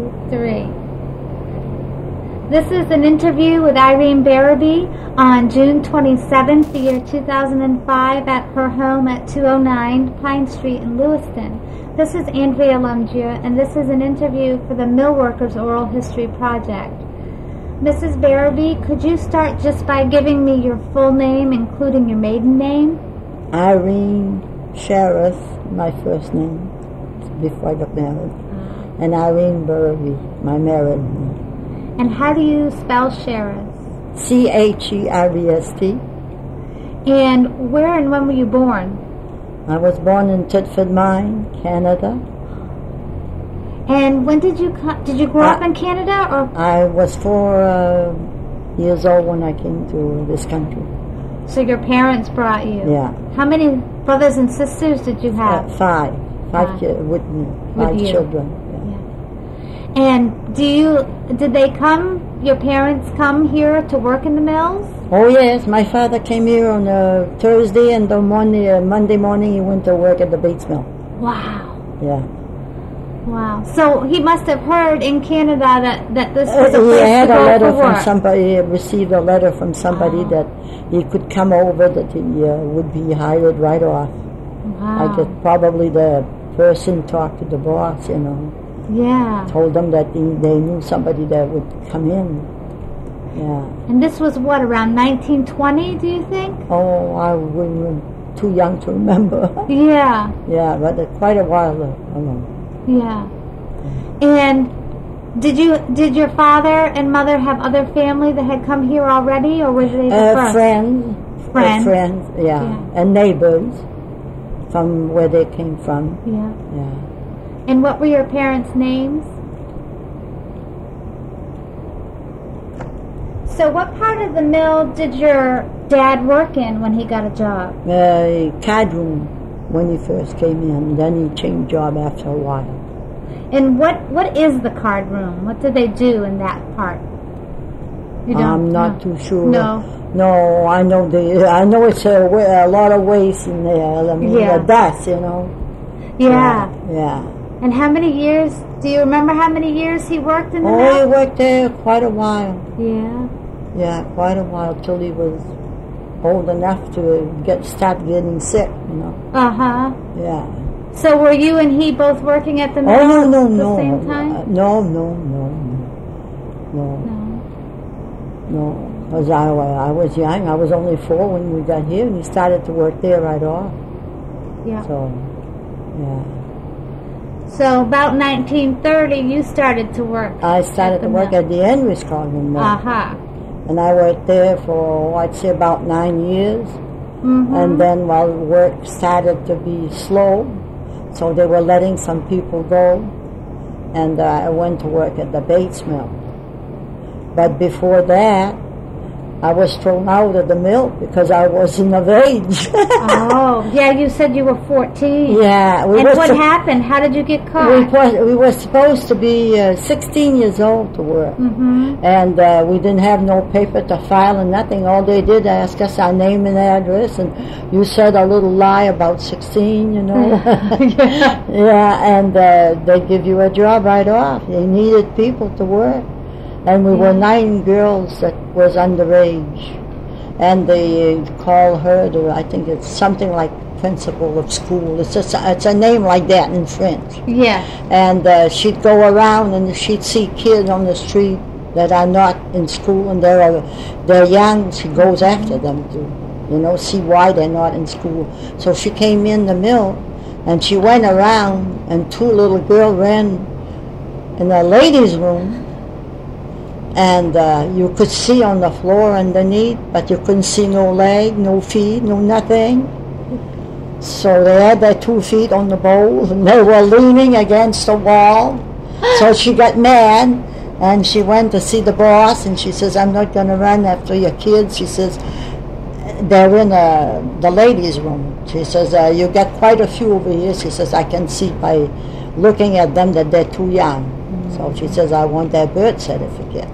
3. This is an interview with Irene Barraby on June 27th, the year 2005 at her home at 209 Pine Street in Lewiston. This is Andrea Lumgia, and this is an interview for the Millworkers Oral History Project. Mrs. Barraby, could you start just by giving me your full name, including your maiden name? Irene Sheriff, my first name, before I got married. And Irene Barraby, my married name. And how do you spell Sheriff? Cherest. And where and when were you born? I was born in Thetford Mine, Canada. And when did you grow up in Canada? Or I was 4 years old when I came to this country. So your parents brought you? Yeah. How many brothers and sisters did you have? Five kids with me. Five children. And did they come, your parents come here to work in the mills? Oh yes, my father came here on a Thursday, and on Monday morning he went to work at the Bates Mill. Wow. Yeah. Wow. So he must have heard in Canada that this was a place he had to go a letter for work. from somebody, he received a letter from somebody that he could come over, that he would be hired right off. Wow. I guess probably the person talked to the boss, Yeah. told them that they knew somebody that would come in. Yeah. And this was what, around 1920, do you think? Oh, I was too young to remember. Yeah. Yeah, but quite a while ago. Yeah. And did your father and mother have other family that had come here already, or were they the first? Friends, yeah. And neighbors from where they came from. Yeah. Yeah. And what were your parents' names? So what part of the mill did your dad work in when he got a job? Card room when he first came in. Then he changed job after a while. And what is the card room? What do they do in that part? You don't I'm not know? too sure. No, I know it's a lot of waste in there. I mean, the dust, Yeah. Yeah. And how many years? Do you remember how many years he worked in the mill? Oh, he worked there quite a while. Yeah. Yeah, quite a while, till he was old enough to start getting sick. Uh-huh. Yeah. So were you and he both working at the mill Oh, no, at the same time? No. Because I was young. I was only 4 when we got here, and he started to work there right off. Yeah. So, yeah. So about 1930, you started to work. I started to work at the Enrys Carving Mill. Uh-huh. And I worked there for, I'd say, about 9 years. Mm-hmm. And then while work started to be slow, so they were letting some people go, and I went to work at the Bates Mill. But before that, I was thrown out of the mill because I wasn't of age. Oh, yeah, you said you were 14. Yeah. And what happened? How did you get caught? We were supposed to be 16 years old to work. Mm-hmm. And we didn't have no paper to file and nothing. All they did, ask us our name and address, and you said a little lie about 16, Yeah. Yeah, and they give you a job right off. They needed people to work. And we were 9 girls that was underage. And they call her I think it's something like principal of school. It's a name like that in French. Yeah. And she'd go around and she'd see kids on the street that are not in school and they're young. She goes after them to, see why they're not in school. So she came in the mill and she went around, and 2 little girls ran in the ladies' room. And you could see on the floor underneath, but you couldn't see no leg, no feet, no nothing. So they had their 2 feet on the bowl, and they were leaning against the wall. So she got mad, and she went to see the boss, and she says, I'm not going to run after your kids. She says, they're in the ladies' room. She says, you got quite a few over here. She says, I can see by looking at them that they're too young. So she says, I want their birth certificate.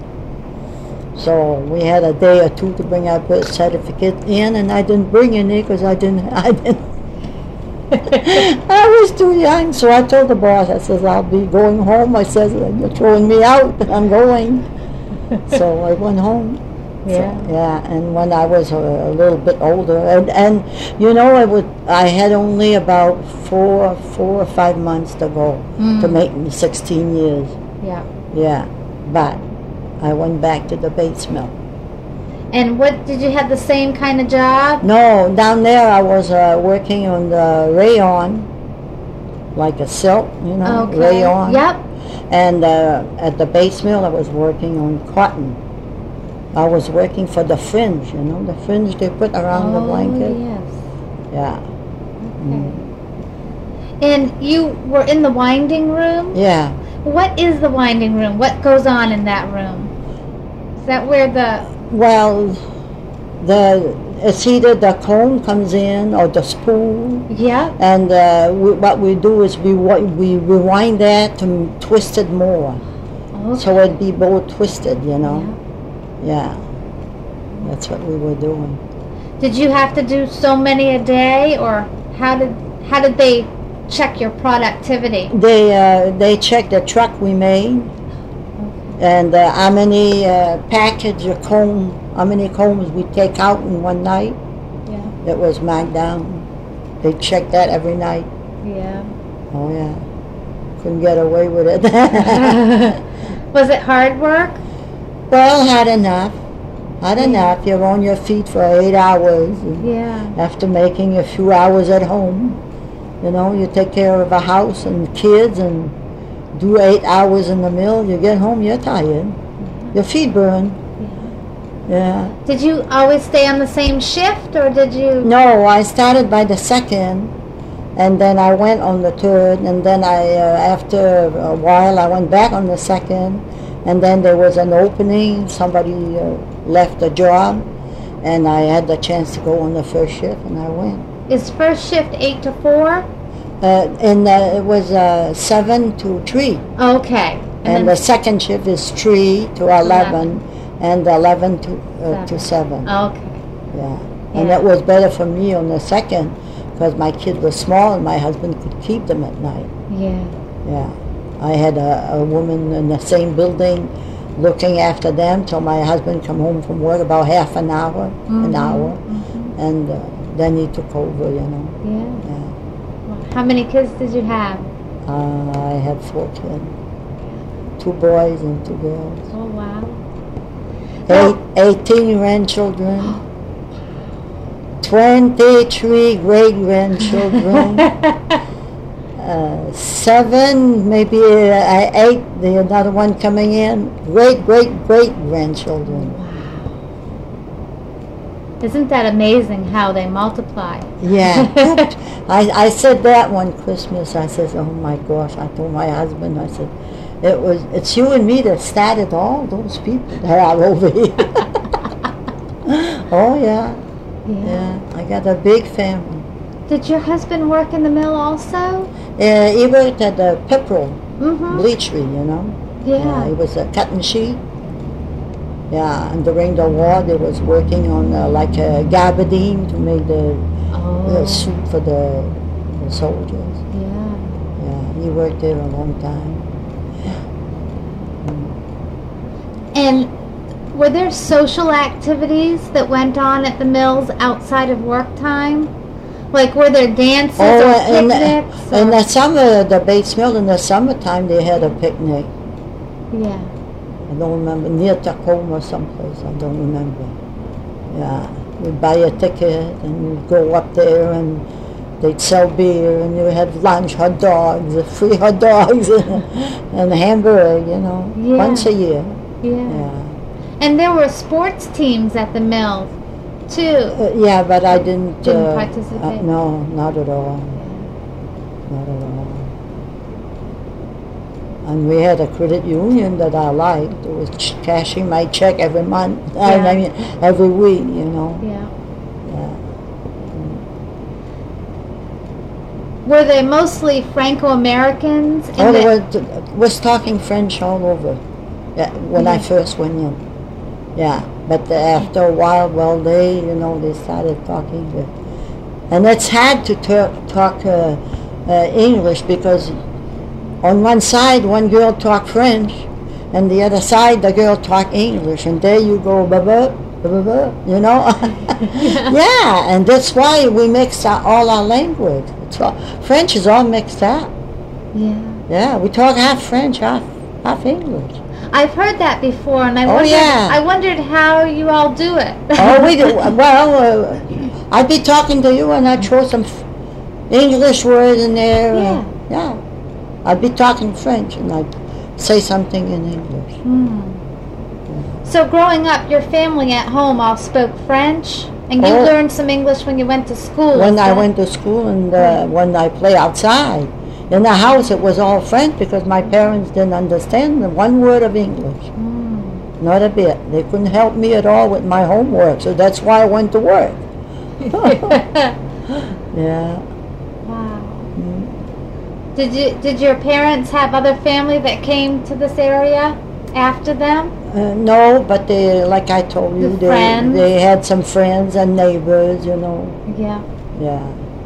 So we had a day or 2 to bring our birth certificate in, and I didn't bring any because I didn't I was too young, so I told the boss, I says, I'll be going home. I says, you're throwing me out. I'm going. So I went home. Yeah. So, yeah, and when I was a little bit older, and you know, I had only about four or 5 months to go to make me 16 years. Yeah. Yeah, but I went back to the Bates Mill. And what, did you have the same kind of job? No, down there I was working on the rayon, like a silk, you know, Okay. rayon. Yep. And at the Bates Mill I was working on cotton. I was working for the fringe, you know, the fringe they put around the blanket. Yes. Yeah. Okay. And you were in the winding room? Yeah. What is the winding room? What goes on in that room? Is that where the... Well, it's either the comb comes in or the spool. Yeah. And what we do is we rewind that to twist it more. Okay. So it'd be more twisted, you know. Yeah. That's what we were doing. Did you have to do so many a day, or how did they check your productivity? They checked the truck we made, and how many package of comb, how many combs we take out in one night. Yeah. It was marked down. They checked that every night. Yeah. Oh yeah. Couldn't get away with it. Was it hard work? Well, had enough. You're on your feet for 8 hours. And Yeah. after making a few hours at home, you know, you take care of a house and kids and do 8 hours in the mill. You get home, you're tired. Your feet burn. Yeah. Did you always stay on the same shift, or did you... No, I started by the second, and then I went on the third, and then after a while, I went back on the second, and then there was an opening. Somebody left the job, and I had the chance to go on the first shift, and I went. Is first shift 8 to 4? It was 7 to 3. Okay. And the second shift is 3 to 11, and 11 to 7. Okay. Yeah. And it was better for me on the second, because my kids were small and my husband could keep them at night. Yeah. Yeah. I had a woman in the same building looking after them till my husband come home from work, about half an hour, and then he took over, you know. Yeah. Yeah. Well, how many kids did you have? I had 4 kids, 2 boys and 2 girls. Oh, wow. 18 grandchildren, 23 great-grandchildren, 7, maybe 8, another one coming in, great-great-great-grandchildren. Wow. Isn't that amazing how they multiply? Yeah. I said that one Christmas. I said, oh my gosh, I told my husband, I said, it's you and me that started all those people that are over here. Oh yeah. Yeah. I got a big family. Did your husband work in the mill also? He worked at the Pepperell bleachery, you know. Yeah. He was a cutting sheet. Yeah, and during the war, they was working on like a gabardine to make the suit for the soldiers. Yeah. Yeah, he worked there a long time. And were there social activities that went on at the mills outside of work time? Like, were there dances or picnics? In the summer, the Bates Mill, in the summertime, they had a picnic. Yeah. I don't remember, near Tacoma someplace, I don't remember. Yeah, we'd buy a ticket and we'd go up there and they'd sell beer and you had lunch, hot dogs, free hot dogs and a hamburger, you know, once a year. Yeah. And there were sports teams at the mills, too. Yeah, but I didn't participate? No, not at all. Not at all. And we had a credit union that I liked. It was cashing my check every month. I mean, every week, you know. Yeah. Yeah. Were they mostly Franco-Americans? There was talking French all over when I first went in. Yeah, but after a while, well, they started talking And it's hard to talk English because on one side one girl talk French, and the other side the girl talk English, and there you go, you know. Yeah, and that's why we mix all our language. French is all mixed up. Yeah. Yeah, we talk half French, half English. I've heard that before, and I wondered how you all do it. Oh, we do. Well, I'd be talking to you, and I'd throw some English words in there. Yeah. Yeah. I'd be talking French, and I'd say something in English. So growing up, your family at home all spoke French, and you learned some English when you went to school. When I went to school, and when I play outside. In the house, it was all French because my parents didn't understand one word of English. Not a bit. They couldn't help me at all with my homework, so that's why I went to work. Yeah. Wow. Did your parents have other family that came to this area after them? No, but they, like I told you, they had some friends and neighbors, you know. Yeah. Yeah.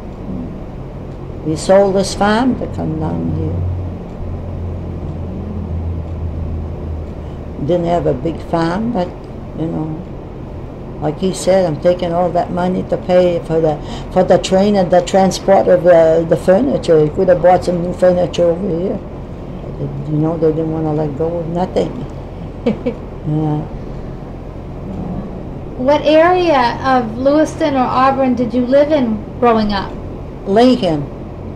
We sold this farm to come down here. Didn't have a big farm, but, you know, like he said, I'm taking all that money to pay for the train and the transport of the furniture. He could have bought some new furniture over here. But, you know, they didn't want to let go of nothing. Yeah. What area of Lewiston or Auburn did you live in growing up? Lincoln.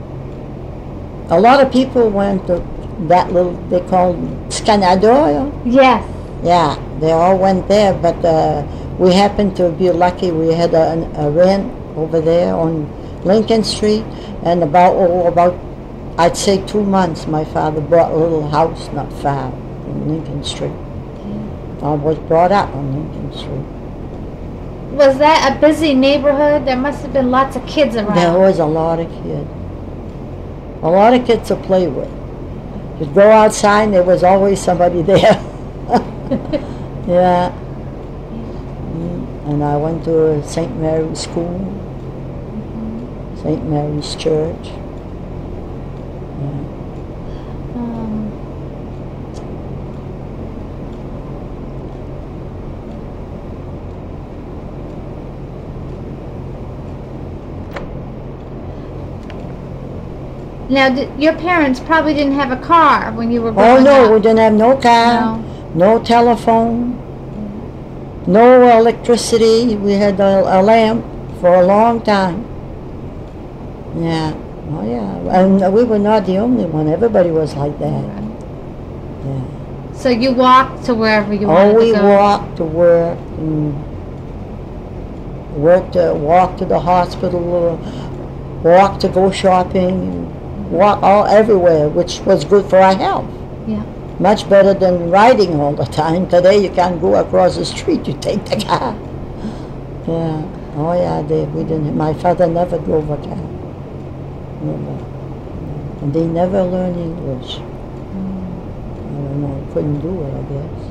A lot of people went to that little, they called Scandadoya. Yes. Yeah, they all went there, but we happened to be lucky. We had a rent over there on Lincoln Street, and about I'd say 2 months, my father bought a little house not far from Lincoln Street. I was brought up on Lincoln Street. Was that a busy neighborhood? There must have been lots of kids around. There was a lot of kids. A lot of kids to play with. You'd go outside and there was always somebody there. Yeah. And I went to St. Mary's School, St. Mary's Church. Yeah. Now, your parents probably didn't have a car when you were growing up. Oh, no, we didn't have no car, no telephone, no electricity. We had a lamp for a long time. Yeah, oh yeah. And we were not the only one. Everybody was like that. Yeah. So you walked to wherever you wanted to go? Oh, we walked to work, and walked to the hospital, walked to go shopping, walk all everywhere, which was good for our health. Yeah. Much better than riding all the time. Today you can't go across the street, you take the car. Yeah. Oh yeah, we didn't. My father never drove a car. Never. And they never learned English. I don't know, couldn't do it,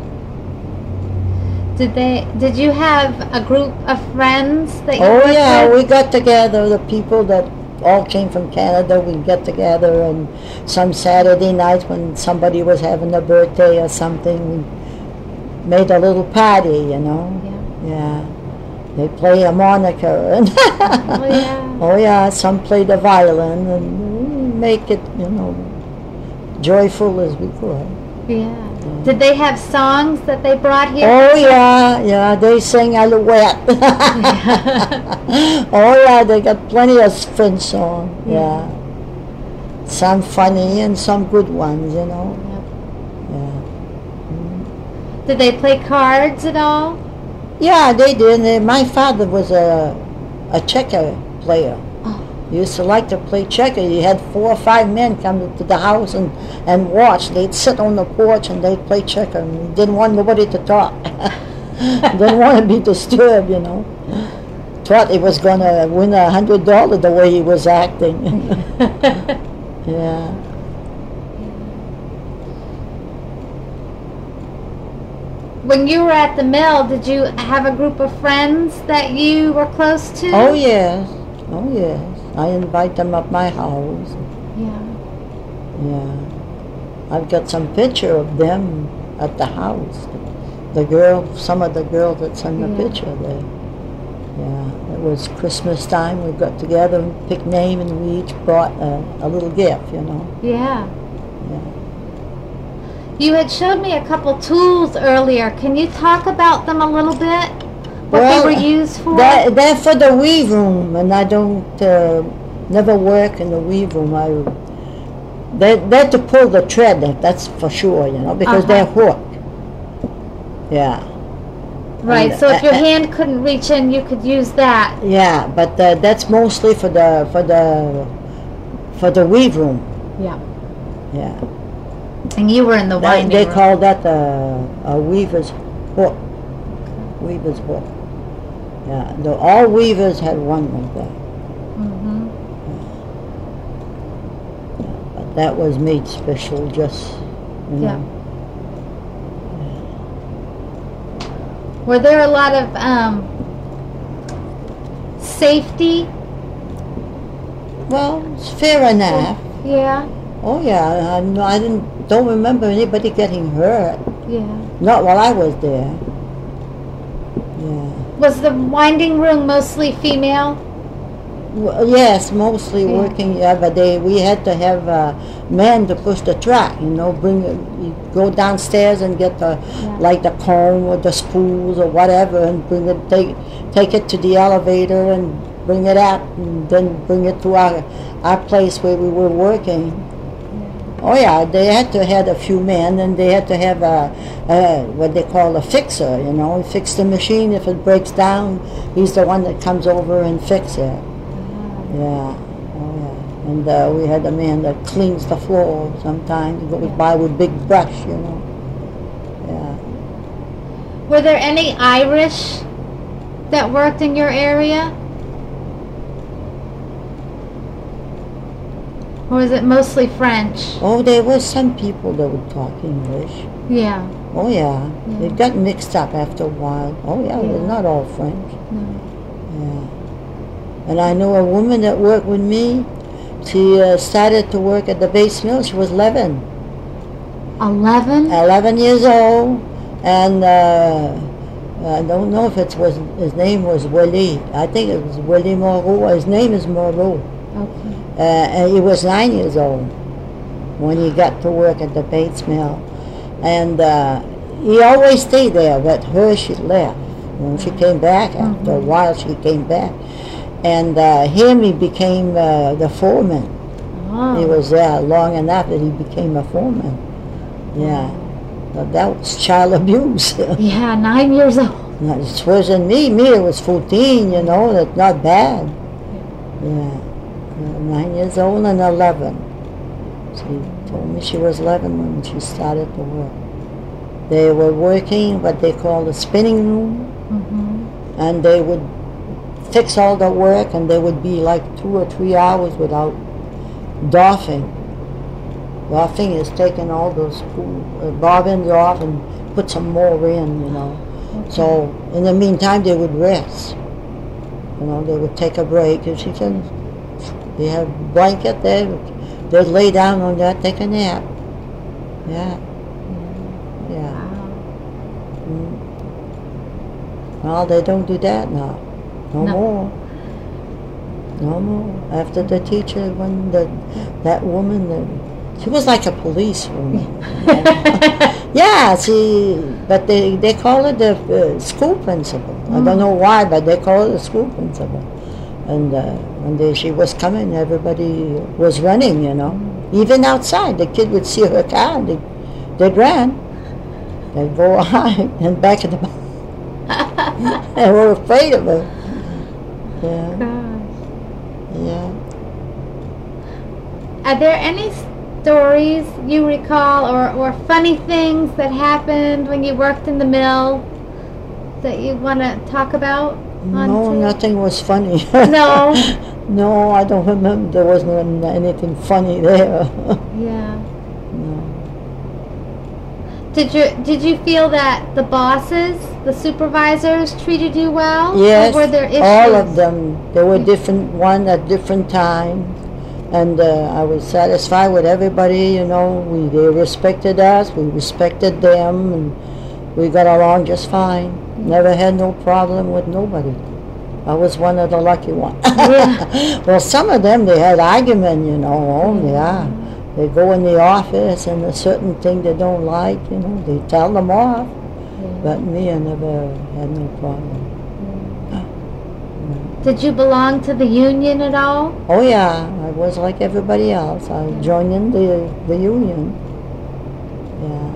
I guess. Did you have a group of friends that you Oh yeah, with? we got together, the people that all came from Canada. We'd get together, and some Saturday nights when somebody was having a birthday or something, we made a little party, you know. Yeah. Yeah. They play a harmonica, and Oh yeah. oh yeah, some play the violin, and we make it, you know, joyful as we could. Yeah. Did they have songs that they brought here? Oh yeah, they sing Alouette. Oh yeah, they got plenty of French songs. Yeah. Some funny and some good ones, you know. Yeah. Did they play cards at all? Yeah, they did. My father was a checker player. He used to like to play checker. He had 4 or 5 men come to the house and watch. They'd sit on the porch and they'd play checker. And he didn't want nobody to talk. Didn't want to be disturbed, you know. Thought he was going to win $100 the way he was acting. Yeah. When you were at the mill, did you have a group of friends that you were close to? Oh, yes. Oh yes, I invite them up my house. Yeah. Yeah, I've got some picture of them at the house. The girl, some of the girls that's in the picture there. Yeah, it was Christmas time. We got together and picked name, and we each brought a little gift, you know. Yeah. Yeah. You had showed me a couple tools earlier. Can you talk about them a little bit? What they were used for? They're for the weave room, and I don't never work in the weave room. They're to pull the thread, that's for sure, you know, because they're hooked. Yeah. Right, And, so if your hand couldn't reach in, you could use that. Yeah, but that's mostly for the weave room. Yeah. Yeah. And you were in the winding They room. call that a weaver's hook. Weaver's hook. Yeah. All weavers had one like that. Mm-hmm. But that was made special, just you know. Were there a lot of safety? Well, it's fair enough. Yeah. Oh yeah, I don't remember anybody getting hurt. Yeah. Not while I was there. Yeah. Was the winding room mostly female? Well, yes, mostly working. Yeah, but we had to have men to push the track. You know, you go downstairs and get like the comb or the spools or whatever, and take it to the elevator and bring it out, and then bring it to our place where we were working. Oh yeah, they had to have a few men, and they had to have what they call a fixer. You know, fix the machine. If it breaks down, he's the one that comes over and fix it. Yeah, oh yeah. And we had a man that cleans the floor sometimes. He goes by with big brush, you know. Yeah. Were there any Irish that worked in your area? Or was it mostly French? Oh, there was some people that would talk English. Yeah. Oh yeah. It got mixed up after a while. Oh yeah, they're not all French. No. Yeah. And I know a woman that worked with me. She started to work at the base mill. She was 11. 11? 11 years old. And I don't know if his name was Willie. I think it was Willie Moreau. His name is Moreau. Okay. And he was 9 years old when he got to work at the Bates Mill. And he always stayed there, but she left. When she came back, after a while she came back. And he became the foreman. Oh. He was there long enough that he became a foreman. Yeah. But that was child abuse. Yeah, 9 years old. It wasn't me. Me, it was 14, you know. That's not bad. Yeah. 9 years old and 11. She told me she was 11 when she started to work. They were working what they call the spinning room, and they would fix all the work, and they would be like 2 or 3 hours without doffing. Doffing is taking all those bobbins off and put some more in, you know. So in the meantime, they would rest. You know, they would take a break, and she said, they have a blanket there. They'd lay down on that, take a nap. Yeah. Yeah. Well, they don't do that now. No more. No more. After the teacher, when that woman, she was like a policewoman. Yeah, but they call it the school principal. I don't know why, but they call it the school principal. And when she was coming, everybody was running, you know. Even outside, the kid would see her car, they'd run. They'd go high and back at the back. They were afraid of her. Yeah. Yeah. Are there any stories you recall or funny things that happened when you worked in the mill that you want to talk about? No, nothing was funny. No? No, I don't remember. There wasn't anything funny there. Yeah. No. Did you feel that the bosses, the supervisors, treated you well? Yes, Or were there issues? all of them. There were different one at different times, and I was satisfied with everybody. They respected us, we respected them, and we got along just fine. Never had no problem with nobody. I was one of the lucky ones. Yeah. Well, some of them, they had argument, oh yeah. They go in the office and a certain thing they don't like, they tell them off. But me, I never had no problem. Did you belong to the union at all? Oh yeah, I was like everybody else. I joined in the union. Yeah.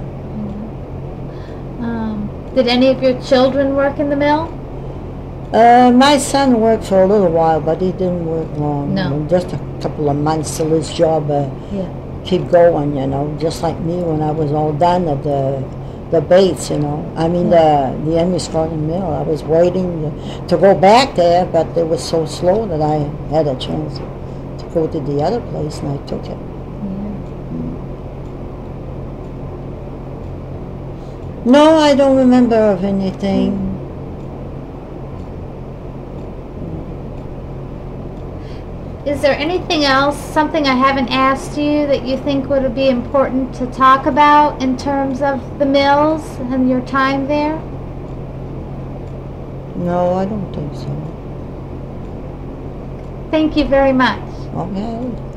Did any of your children work in the mill? My son worked for a little while, but he didn't work long. No. Just a couple of months till his job keep going, just like me when I was all done at the Bates, I mean the Emerson Mill. I was waiting to go back there, but it was so slow that I had a chance to go to the other place, and I took it. No, I don't remember of anything. Is there anything else, something I haven't asked you, that you think would be important to talk about in terms of the mills and your time there? No, I don't think so. Thank you very much. Okay.